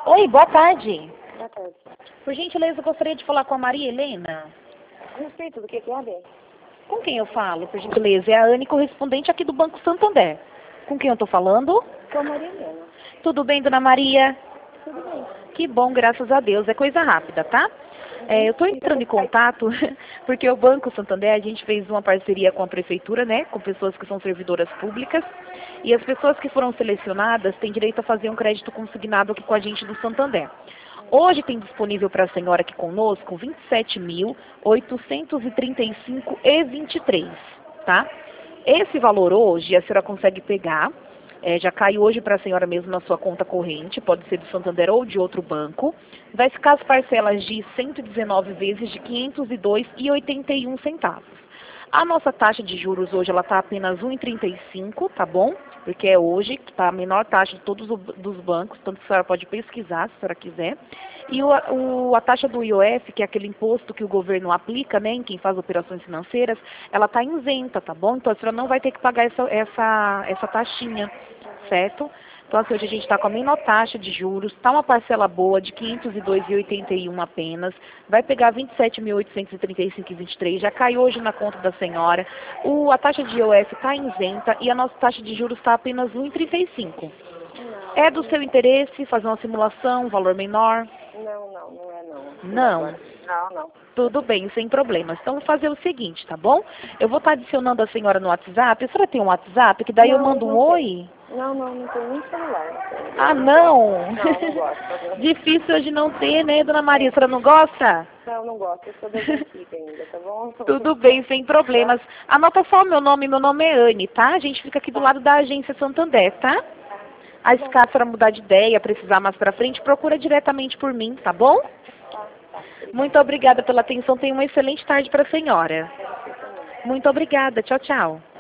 Oi, boa tarde. Boa tarde. Por gentileza, eu gostaria de falar com a Maria Helena. A respeito do que é, bem? Com quem eu falo, por gentileza? É a Anne, correspondente aqui do Banco Santander. Com quem eu estou falando? Com a Maria Helena. Tudo bem, dona Maria? Tudo bem. Que bom, graças a Deus. É coisa rápida, tá? Eu estou entrando em contato porque o Banco Santander, a gente fez uma parceria com a Prefeitura, né? Com pessoas que são servidoras públicas. E as pessoas que foram selecionadas têm direito a fazer um crédito consignado aqui com a gente do Santander. Hoje tem disponível para a senhora aqui conosco 27.835,23, tá? Esse valor hoje a senhora consegue pegar, já cai hoje para a senhora mesmo na sua conta corrente, pode ser do Santander ou de outro banco. Vai ficar as parcelas de 119 vezes de R$ 502,81. A nossa taxa de juros hoje ela está apenas 1,35, tá bom? Porque é hoje que está a menor taxa de todos dos bancos, tanto que a senhora pode pesquisar se a senhora quiser. E a taxa do IOF, que é aquele imposto que o governo aplica, né, em quem faz operações financeiras, ela está isenta, tá bom? Então a senhora não vai ter que pagar essa taxinha, certo? Então, assim, hoje a gente está com a menor taxa de juros, está uma parcela boa de R$ 502,81 apenas, vai pegar R$ 27.835,23, já caiu hoje na conta da senhora, a taxa de IOF está isenta e a nossa taxa de juros está apenas 1,35. É do seu interesse fazer uma simulação, um valor menor? Não é não. Não? Não. Tudo bem, sem problemas. Então, vou fazer o seguinte, tá bom? Eu vou estar adicionando a senhora no WhatsApp. A senhora tem um WhatsApp? Que daí eu mando um oi? Não tem nem celular. Ah, não? Não gosto. Difícil hoje não ter, né, dona Maria? A senhora não gosta? Não gosto. Eu sou das antigas ainda, tá bom? Tudo bem, sem problemas. Anota só o meu nome é Anne, tá? A gente fica aqui do lado da agência Santander, tá? Aí, se caso a senhora mudar de ideia, precisar mais pra frente, procura diretamente por mim, tá bom? Muito obrigada pela atenção. Tenha uma excelente tarde para a senhora. Muito obrigada. Tchau, tchau.